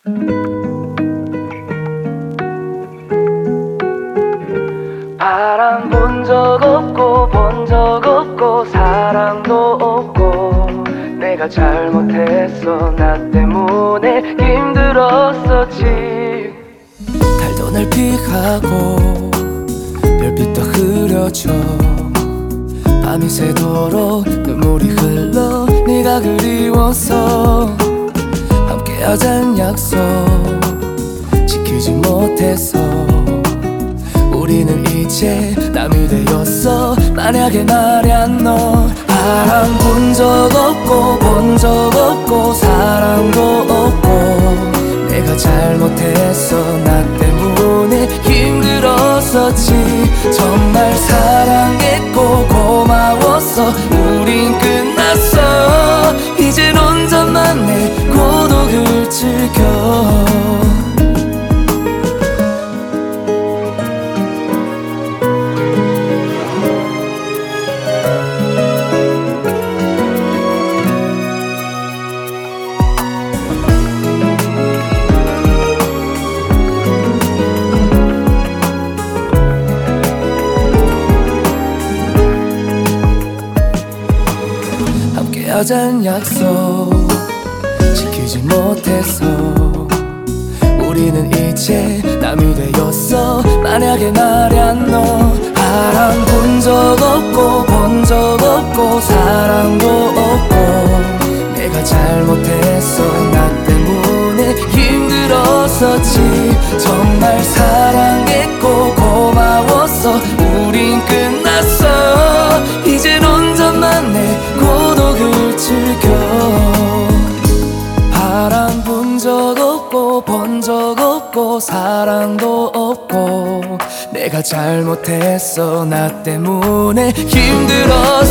바람 본 적 없고 본 적 없고 사랑도 없고 내가 잘못했어. 나 때문에 힘들었었지. 달도 날 피하고 별빛도 흐려져 밤이 새도록 눈물이 흘러 네가 그리워서 함께하잔 약속 지키지 못해서 우리는 이제 남이 되었어. 만약에 말야 너 바람 본 적 없고 본 적 없고 사랑도 없고 내가 잘못했어. 나 때문에 힘들었었지. 정말 사랑했고 고마웠어. 우린 끝났어. 이젠 혼자만 내 고독을 즐겨. 함께하잔 약속 지키지 못해서 우리는 이제 남이 되었어. 만약에 말야 너 바람 본 적 없고 본 적 없고 사랑도 없고 내가 잘못했어. 나 때문에 힘들었었지. 정말 사랑했고 고마웠어. 우린 끝났어. 이젠 혼자만 내 고독을 즐겨. 바람 본 적 없고 본 적 없고 사랑도 없고 내가 잘못했어. 나 때문에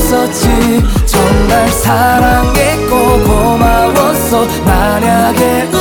힘들었었지. 정말 사랑했고 고마웠어. 만약에